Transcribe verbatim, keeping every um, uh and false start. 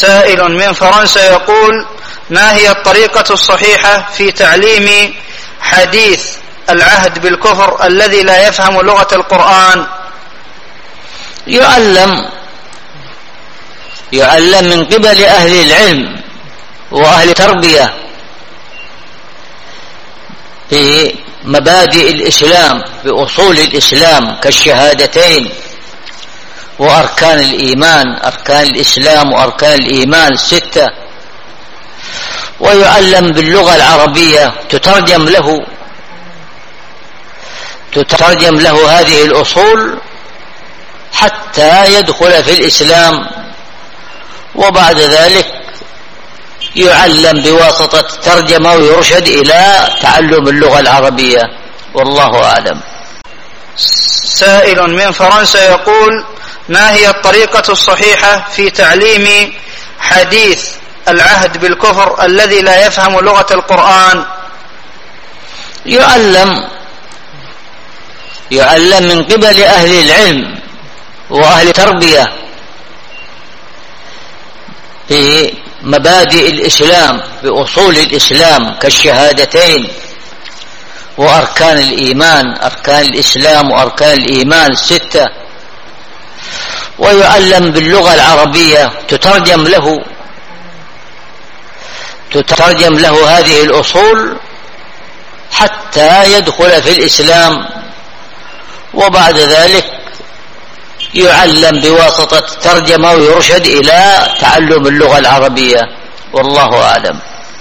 سائل من فرنسا يقول: ما هي الطريقة الصحيحة في تعليم حديث العهد بالكفر الذي لا يفهم لغة القرآن؟ يعلم يعلم من قبل أهل العلم وأهل التربية بمبادئ الإسلام، بأصول الإسلام كالشهادتين وأركان الإيمان، أركان الإسلام وأركان الإيمان الستة. ويعلم باللغة العربية، تترجم له تترجم له هذه الأصول حتى يدخل في الإسلام، وبعد ذلك يعلم بواسطة الترجمة ويرشد إلى تعلم اللغة العربية، والله أعلم. سائل من فرنسا يقول: ما هي الطريقة الصحيحة في تعليم حديث العهد بالكفر الذي لا يفهم لغة القرآن؟ يعلم يعلم من قبل أهل العلم وأهل التربية بمبادئ الإسلام، بأصول الإسلام كالشهادتين وأركان الإيمان، أركان الإسلام وأركان الإيمان الستة. ويعلم باللغة العربية، تترجم له تترجم له هذه الأصول حتى يدخل في الإسلام، وبعد ذلك يعلم بواسطة الترجمة ويرشد إلى تعلم اللغة العربية، والله أعلم.